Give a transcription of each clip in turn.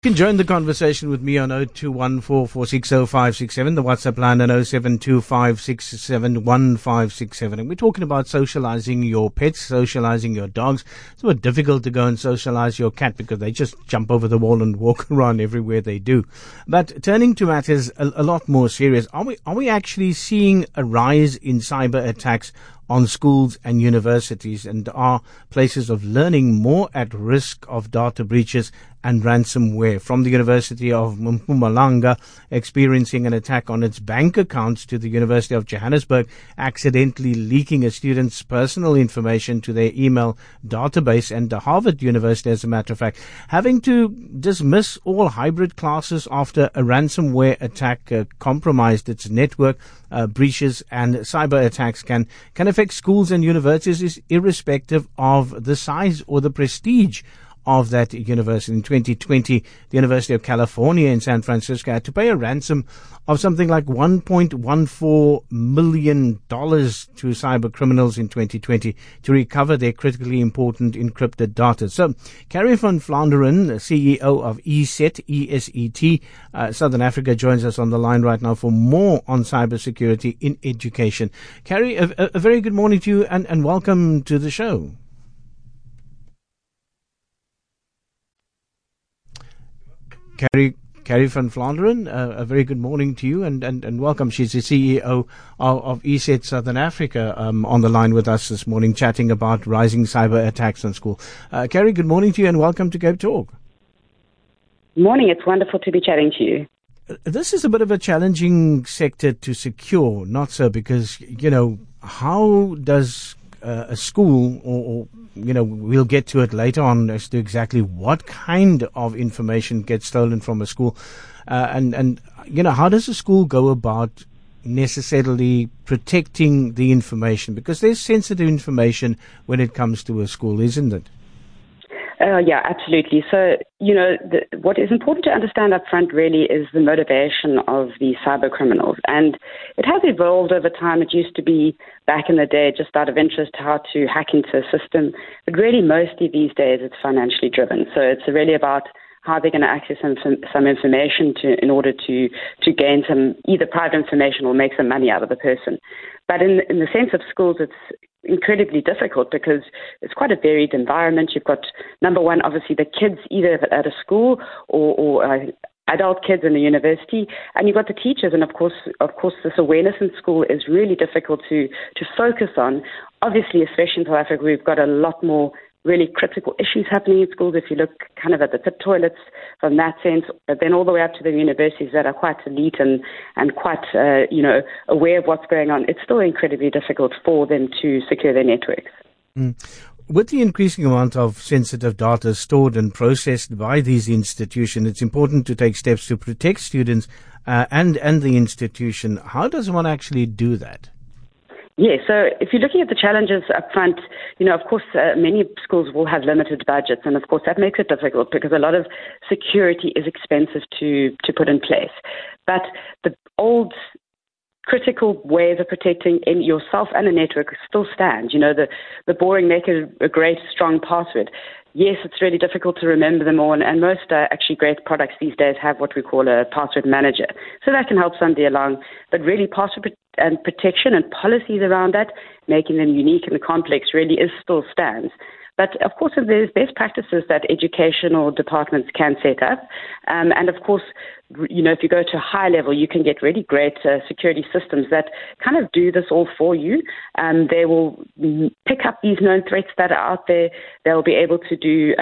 You can join the conversation with me on 0214460567, the WhatsApp line on 0725671567. And we're talking about socializing your pets, socializing your dogs. It's a bit difficult to go and socialize your cat because they just jump over the wall and walk around everywhere they do. But turning to matters a lot more serious, are we actually seeing a rise in cyber attacks on schools and universities, and are places of learning more at risk of data breaches and ransomware? From the University of Mpumalanga, experiencing an attack on its bank accounts, to the University of Johannesburg accidentally leaking a student's personal information to their email database, and Harvard University, as a matter of fact, having to dismiss all hybrid classes after a ransomware attack compromised its network. Breaches and cyber attacks can affect schools and universities irrespective of the size or the prestige of that university. In 2020, the University of California in San Francisco had to pay a ransom of something like $1.14 million to cyber criminals in 2020 to recover their critically important encrypted data. So, Carrie van Vlaanderen, CEO of ESET, Southern Africa, joins us on the line right now for more on cybersecurity in education. Carrie, a very good morning to you and welcome to the show. Carrie van Vlaanderen, a very good morning to you and welcome. She's the CEO of ESET Southern Africa, on the line with us this morning, chatting about rising cyber attacks on school. Carrie, good morning to you and welcome to Cape Talk. Morning, it's wonderful to be chatting to you. This is a bit of a challenging sector to secure, not so, because, how does a school or we'll get to it later on as to exactly what kind of information gets stolen from a school. And how does a school go about necessarily protecting the information? Because there's sensitive information when it comes to a school, isn't it? Yeah, absolutely. So, what is important to understand up front really is the motivation of the cyber criminals. And it has evolved over time. It used to be back in the day just out of interest how to hack into a system. But really mostly these days it's financially driven. So it's really about how they're going to access some information in order to gain some either private information or make some money out of the person. But in the sense of schools, it's incredibly difficult because it's quite a varied environment. You've got, number one, obviously the kids either at a school or adult kids in the university, and you've got the teachers. And of course, this awareness in school is really difficult to focus on. Obviously, especially in South Africa, we've got a lot more really critical issues happening in schools. If you look kind of at the tip toilets from that sense, but then all the way up to the universities that are quite elite and quite, aware of what's going on, it's still incredibly difficult for them to secure their networks. With the increasing amount of sensitive data stored and processed by these institutions, it's important to take steps to protect students and the institution. How does one actually do that? Yeah, so if you're looking at the challenges up front, of course, many schools will have limited budgets, and of course that makes it difficult because a lot of security is expensive to put in place. But the old critical ways of protecting in yourself and a network still stand. The boring make a great, strong password. Yes, it's really difficult to remember them all, and most actually great products these days have what we call a password manager. So that can help somebody along, but really password and protection and policies around that, making them unique and complex, really still stands. But of course, there's best practices that educational departments can set up. And of course, if you go to a high level, you can get really great security systems that kind of do this all for you. They will pick up these known threats that are out there. They'll be able to do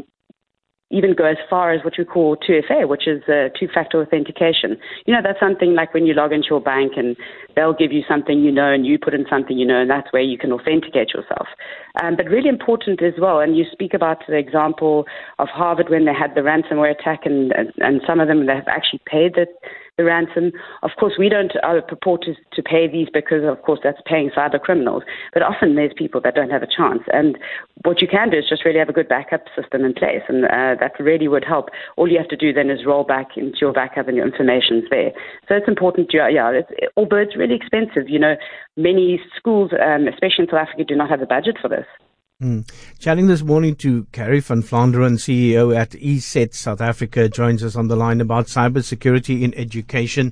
even go as far as what we call 2FA, which is two-factor authentication. That's something like when you log into your bank and they'll give you something and you put in something and that's where you can authenticate yourself. But really important as well, and you speak about the example of Harvard when they had the ransomware attack and some of them, they have actually paid the ransom. Of course, we don't purport to pay these because, of course, that's paying cyber criminals. But often there's people that don't have a chance. And what you can do is just really have a good backup system in place. And that really would help. All you have to do then is roll back into your backup and your information's there. So it's important. Although it's really expensive. Many schools, especially in South Africa, do not have the budget for this. Chatting this morning to Carrie van Vlaanderen, CEO at ESET South Africa, joins us on the line about cybersecurity in education.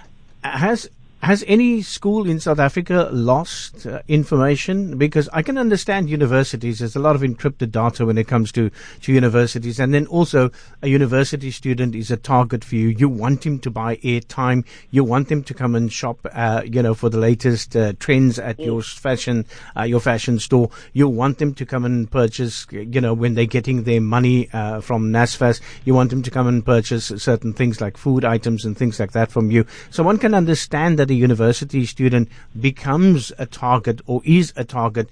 Has any school in South Africa lost information? Because I can understand universities. There's a lot of encrypted data when it comes to universities. And then also a university student is a target for you. You want him to buy airtime. You want him to come and shop, for the latest trends at your fashion store. You want them to come and purchase, when they're getting their money from NSFAS. You want them to come and purchase certain things like food items and things like that from you. So one can understand that a university student becomes a target or is a target,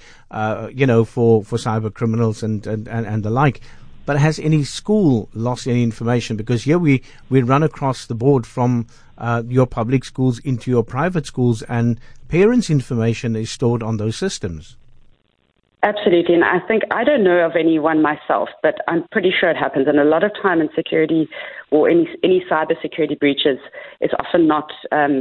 for cyber criminals and the like. But has any school lost any information? Because here we run across the board from your public schools into your private schools, and parents' information is stored on those systems. Absolutely, and I don't know of anyone myself, but I'm pretty sure it happens. And a lot of time in security or any cyber security breaches, it's often not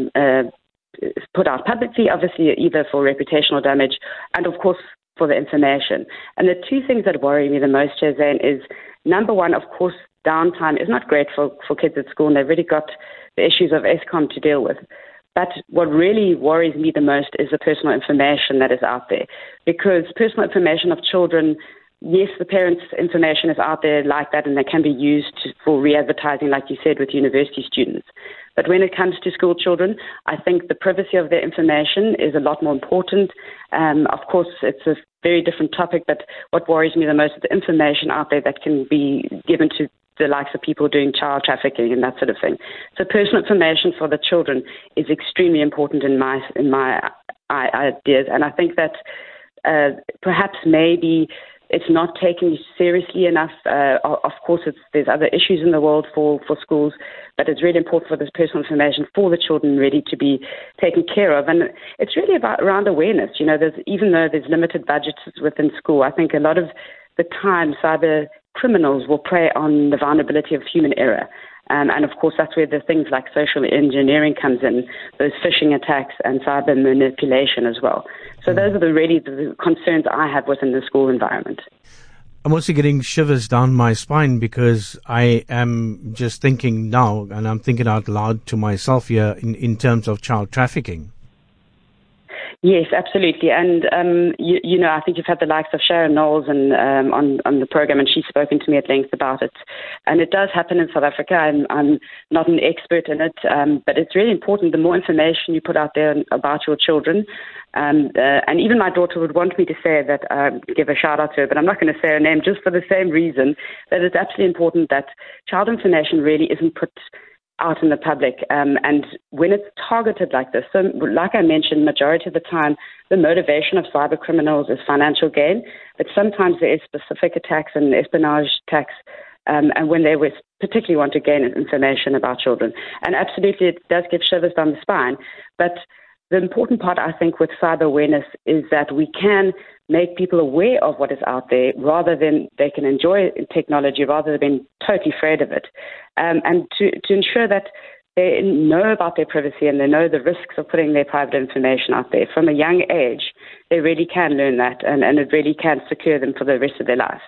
put out publicly, obviously either for reputational damage and of course for the information. And the two things that worry me the most, Jazane, is number one, of course, downtime is not great for kids at school, and they've really got the issues of ESCOM to deal with. But what really worries me the most is the personal information that is out there. Because personal information of children, yes, the parents' information is out there like that, and they can be used for re-advertising, like you said, with university students. But when it comes to school children, I think the privacy of their information is a lot more important. Of course, it's a very different topic, but what worries me the most is the information out there that can be given to the likes of people doing child trafficking and that sort of thing. So personal information for the children is extremely important in my ideas, and I think that perhaps maybe it's not taken seriously enough. Of course, there's other issues in the world for schools, but it's really important for this personal information for the children really to be taken care of. And it's really around awareness. Even though there's limited budgets within school, I think a lot of the time cyber criminals will prey on the vulnerability of human error. And of course, that's where the things like social engineering comes in, those phishing attacks and cyber manipulation as well. So those are the concerns I have within the school environment. I'm also getting shivers down my spine because I am just thinking now, and I'm thinking out loud to myself here in terms of child trafficking. Yes, absolutely. And, I think you've had the likes of Sharon Knowles and on the program, and she's spoken to me at length about it. And it does happen in South Africa. I'm not an expert in it, but it's really important. The more information you put out there about your children, and even my daughter would want me to say that, give a shout out to her, but I'm not going to say her name just for the same reason, that it's absolutely important that child information really isn't put out in the public, and when it's targeted like this. So like I mentioned, majority of the time, the motivation of cyber criminals is financial gain, but sometimes there is specific attacks and espionage attacks, and when they particularly want to gain information about children. And absolutely, it does give shivers down the spine, but the important part, I think, with cyber awareness is that we can make people aware of what is out there rather than they can enjoy technology rather than being totally afraid of it. And to ensure that they know about their privacy and they know the risks of putting their private information out there from a young age, they really can learn that and it really can secure them for the rest of their life.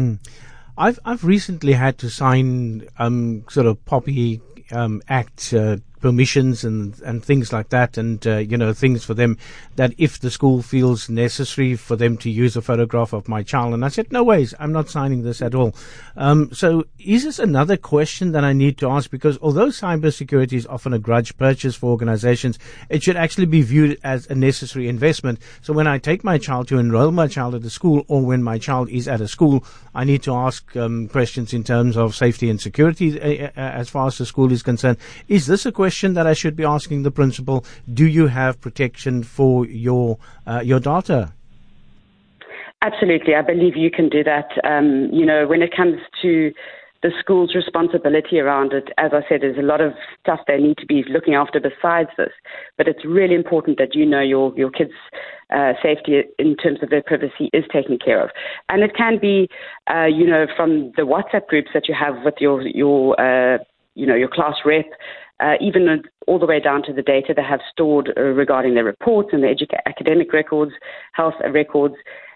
I've recently had to sign sort of POPI Act permissions and things like that, and things for them that if the school feels necessary for them to use a photograph of my child. And I said, no ways, I'm not signing this at all. So is this another question that I need to ask? Because although cybersecurity is often a grudge purchase for organizations, it should actually be viewed as a necessary investment. So when I take my child to enroll my child at a school, or when my child is at a school, I need to ask questions in terms of safety and security as far as the school is concerned. Is this a question that I should be asking the principal? Do you have protection for your data? Absolutely. I believe you can do that. When it comes to the school's responsibility around it, as I said, there's a lot of stuff they need to be looking after besides this. But it's really important that you know your kids' safety in terms of their privacy is taken care of. And it can be, from the WhatsApp groups that you have with your class rep, even all the way down to the data they have stored regarding their reports and their academic records, health records.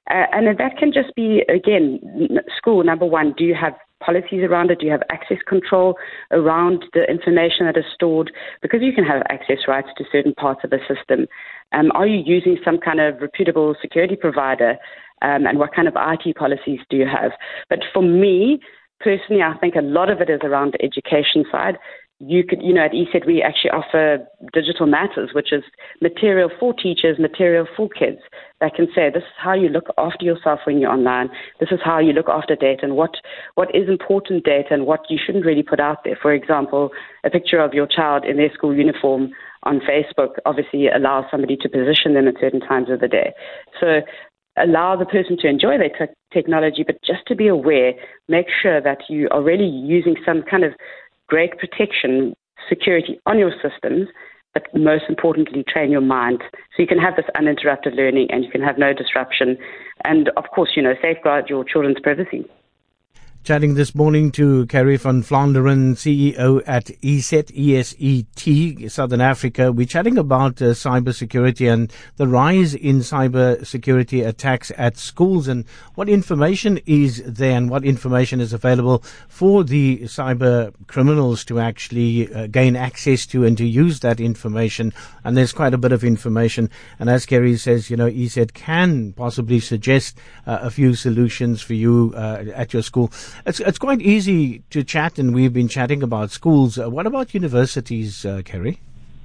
And that can just be, again, school, number one, do you have policies around it? Do you have access control around the information that is stored? Because you can have access rights to certain parts of the system. Are you using some kind of reputable security provider? And what kind of IT policies do you have? But for me, personally, I think a lot of it is around the education side. You could, at ESET, we actually offer Digital Matters, which is material for teachers, material for kids that can say, this is how you look after yourself when you're online. This is how you look after data and what is important data and what you shouldn't really put out there. For example, a picture of your child in their school uniform on Facebook obviously allows somebody to position them at certain times of the day. So allow the person to enjoy their technology, but just to be aware, make sure that you are really using some kind of great protection, security on your systems, but most importantly, train your mind so you can have this uninterrupted learning and you can have no disruption. And of course, safeguard your children's privacy. Chatting this morning to Carrie van Vlaanderen, CEO at ESET, ESET, Southern Africa. We're chatting about cybersecurity and the rise in cybersecurity attacks at schools and what information is there and what information is available for the cyber criminals to actually gain access to and to use that information. And there's quite a bit of information. And as Carrie says, ESET can possibly suggest a few solutions for you at your school. It's quite easy to chat, and we've been chatting about schools. What about universities, Carrie?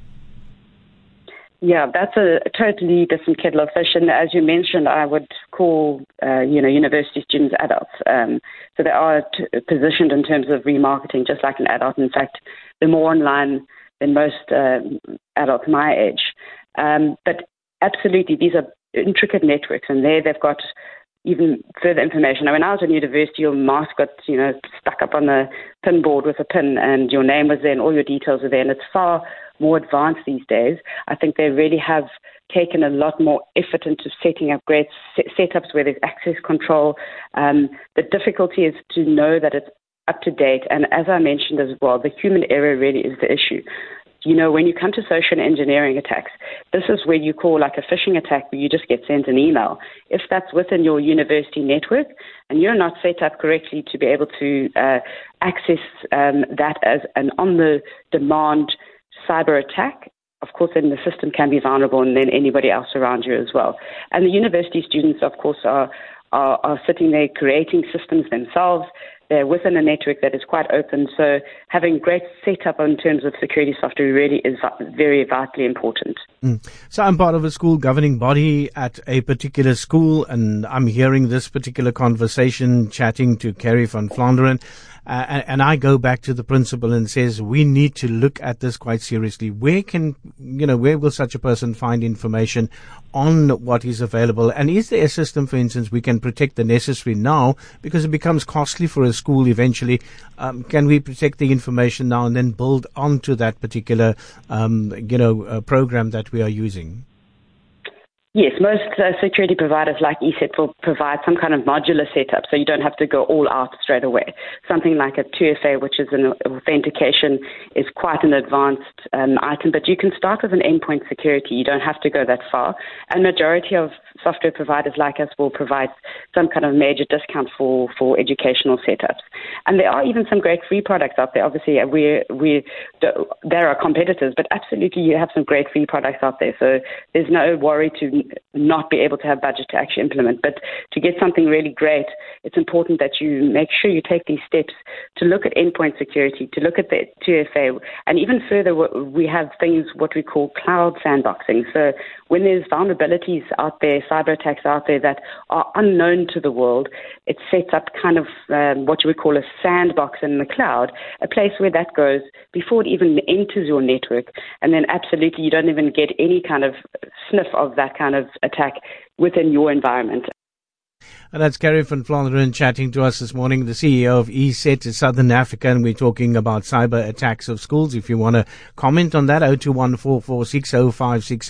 Yeah, that's a totally different kettle of fish. And as you mentioned, I would call, university students adults. So they are positioned in terms of remarketing, just like an adult. In fact, they're more online than most adults my age. But absolutely, these are intricate networks, and they've got even further information. Now, when I was in university, your mask got, stuck up on the pin board with a pin and your name was there and all your details were there. And it's far more advanced these days. I think they really have taken a lot more effort into setting up great setups where there's access control. The difficulty is to know that it's up to date. And as I mentioned as well, the human error really is the issue. When you come to social engineering attacks, this is where you call like a phishing attack where you just get sent an email. If that's within your university network and you're not set up correctly to be able to access that as an on-the-demand cyber attack, of course, then the system can be vulnerable and then anybody else around you as well. And the university students, of course, are sitting there creating systems themselves. They're within a network that is quite open, so having great setup in terms of security software really is very vitally important. So I'm part of a school governing body at a particular school, and I'm hearing this particular conversation, chatting to Carrie van Vlaanderen, and I go back to the principal and says, we need to look at this quite seriously. Where will such a person find information on what is available? And is there a system, for instance, we can protect the necessary now because it becomes costly for a school eventually? Can we protect the information now and then build onto that particular, program that we are using? Yes, most security providers like ESET will provide some kind of modular setup, so you don't have to go all out straight away. Something like a 2FA, which is an authentication, is quite an advanced item, but you can start with an endpoint security. You don't have to go that far. And majority of software providers like us will provide some kind of major discount for educational setups. And there are even some great free products out there. Obviously, there are competitors, but absolutely you have some great free products out there. So there's no worry to not be able to have budget to actually implement. But to get something really great, it's important that you make sure you take these steps to look at endpoint security, to look at the 2FA, and even further, we have things what we call cloud sandboxing. So when there's vulnerabilities out there, cyber attacks out there that are unknown to the world, it sets up kind of what you would call a sandbox in the cloud, a place where that goes before it even enters your network. And then absolutely you don't even get any kind of sniff of that kind of attack within your environment. And that's Carrie van Vlaanderen chatting to us this morning, the CEO of ESET Southern Africa, and we're talking about cyber attacks of schools. If you want to comment on that, 0214460566.